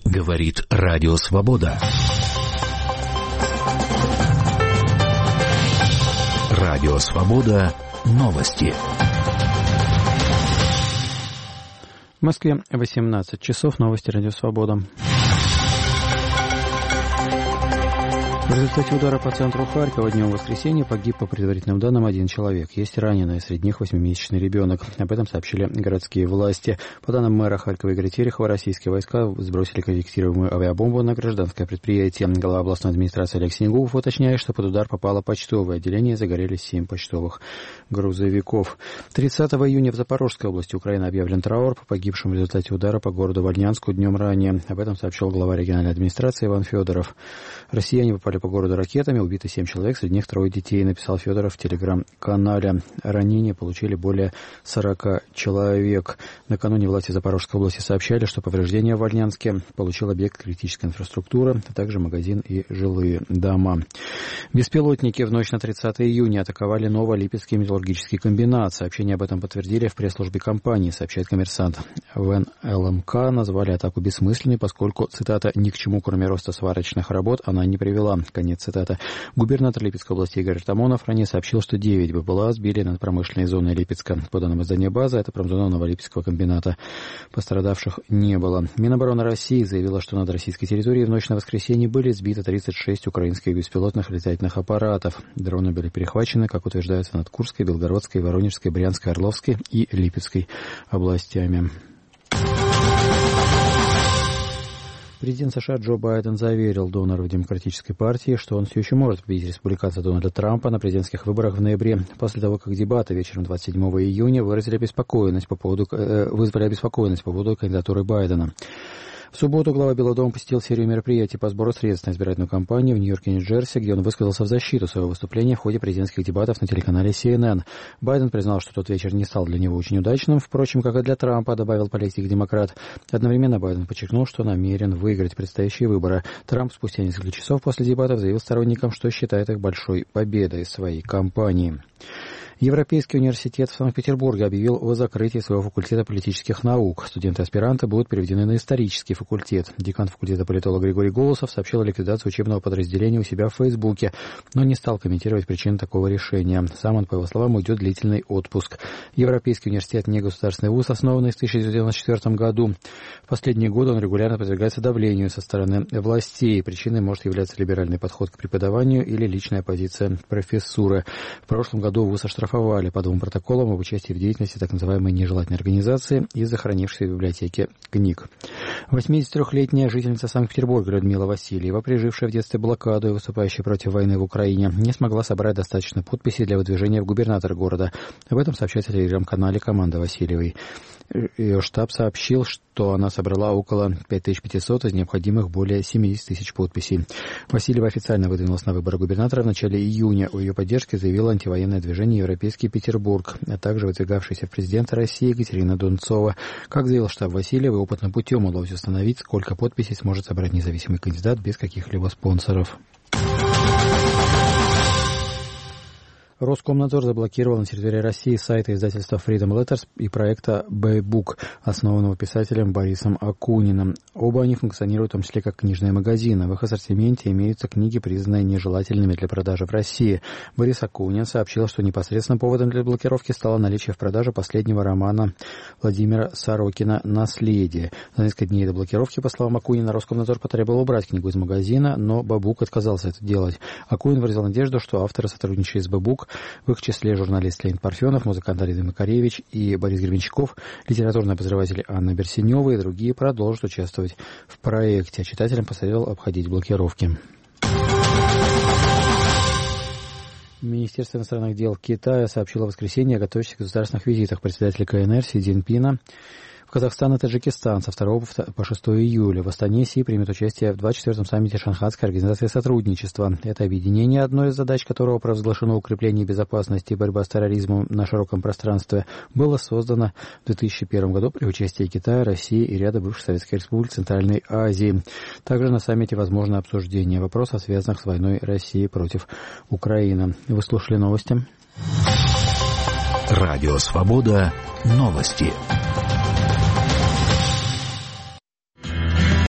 Говорит Радио Свобода. Радио Свобода. Новости. В Москве 18 часов. Новости Радио Свобода. В результате удара по центру Харькова днем воскресенья погиб, по предварительным данным, 1 человек. Есть раненые, среди них 8-месячный ребенок. Об этом сообщили городские власти. По данным мэра Харькова Игоря Терехова, российские войска сбросили корректируемую авиабомбу на гражданское предприятие. Глава областной администрации Олег Снегов уточняет, что под удар попало почтовое отделение, загорелись 7 почтовых грузовиков. 30 июня в Запорожской области Украины объявлен траур по погибшим в результате удара по городу Вольнянску днем ранее. Об этом сообщил глава региональной администрации Иван Федоров. Россияне попали по городу ракетами, убиты 7 человек, среди них 3 детей, написал Федоров в телеграм-канале. Ранения получили более 40 человек. Накануне власти Запорожской области сообщали, что повреждения в Вольнянске получил объект критической инфраструктуры, а также магазин и жилые дома. Беспилотники в ночь на 30 июня атаковали Новолипецкий металлургический комбинат. Сообщение об этом подтвердили в пресс-службе компании, сообщает «Коммерсант». В НЛМК назвали атаку бессмысленной, поскольку, цитата, «ни к чему, кроме роста сварочных работ, она не привела». Конец цитаты. Губернатор Липецкой области Игорь Артамонов ранее сообщил, что 9 БПЛА сбили над промышленной зоной Липецка. По данным издания «База», это промзона Новолипецкого комбината. Пострадавших не было. Минобороны России заявила, что над российской территорией в ночь на воскресенье были сбиты 36 украинских беспилотных летательных аппаратов. Дроны были перехвачены, как утверждается, над Курской, Белгородской, Воронежской, Брянской, Орловской и Липецкой областями. Президент США Джо Байден заверил доноров Демократической партии, что он все еще может победить республиканца Дональда Трампа на президентских выборах в ноябре, после того, как дебаты вечером 27 июня вызвали обеспокоенность по поводу кандидатуры Байдена. В субботу глава Белого дома посетил серию мероприятий по сбору средств на избирательную кампанию в Нью-Йорке и Нью-Джерси, где он высказался в защиту своего выступления в ходе президентских дебатов на телеканале CNN. Байден признал, что тот вечер не стал для него очень удачным, впрочем, как и для Трампа, добавил политик-демократ. Одновременно Байден подчеркнул, что намерен выиграть предстоящие выборы. Трамп спустя несколько часов после дебатов заявил сторонникам, что считает их большой победой своей кампании. Европейский университет в Санкт-Петербурге объявил о закрытии своего факультета политических наук. Студенты-аспиранты будут переведены на исторический факультет. Декан факультета политолог Григорий Голосов сообщил о ликвидации учебного подразделения у себя в Фейсбуке, но не стал комментировать причины такого решения. Сам он, по его словам, уйдет в длительный отпуск. Европейский университет не государственный вуз, основанный в 1994 году. В последние годы он регулярно подвергается давлению со стороны властей. Причиной может являться либеральный подход к преподаванию или личная позиция профессуры. В прошлом году вуз оштрафовали по 2 протоколам об участии в деятельности так называемой нежелательной организации из-за хранившейся в библиотеке книг. 83-летняя жительница Санкт-Петербурга Людмила Васильева, пережившая в детстве блокаду и выступающая против войны в Украине, не смогла собрать достаточно подписей для выдвижения в губернатора города. Об этом сообщается в телеграм-канале «Команда Васильевой». Ее штаб сообщил, что она собрала около 5500 из необходимых более 70 тысяч подписей. Васильева официально выдвинулась на выборы губернатора в начале июня. О ее поддержке заявило антивоенное движение «Европейский Петербург», а также выдвигавшаяся в президенты России Екатерина Дунцова. Как заявил штаб Васильевой, опытным путем удалось установить, сколько подписей сможет собрать независимый кандидат без каких-либо спонсоров. Роскомнадзор заблокировал на территории России сайты издательства Freedom Letters и проекта Baybook, основанного писателем Борисом Акуниным. Оба они функционируют в том числе как книжные магазины. В их ассортименте имеются книги, признанные нежелательными для продажи в России. Борис Акунин сообщил, что непосредственно поводом для блокировки стало наличие в продаже последнего романа Владимира Сорокина «Наследие». За несколько дней до блокировки, по словам Акунина, Роскомнадзор потребовал убрать книгу из магазина, но Baybook отказался это делать. Акунин выразил надежду, что авторы, сотрудничая с Baybook, в их числе журналист Леонид Парфенов, музыкант Арина Макаревич и Борис Гребенщиков, литературные обозреватели Анна Берсенева и другие продолжат участвовать в проекте. Читателям посоветовал обходить блокировки. Министерство иностранных дел Китая сообщило в воскресенье о готовящихся государственных визитах председателя КНР Си Цзиньпина в Казахстан и Таджикистан со 2 по 6 июля. В Астане Си примет участие в 24-м саммите Шанхайской организации сотрудничества. Это объединение, одной из задач которого провозглашено укрепление безопасности и борьба с терроризмом на широком пространстве, было создано в 2001 году при участии Китая, России и ряда бывших советских республик Центральной Азии. Также на саммите возможно обсуждение вопросов, связанных с войной России против Украины. Вы слушали новости. Радио Свобода. Новости.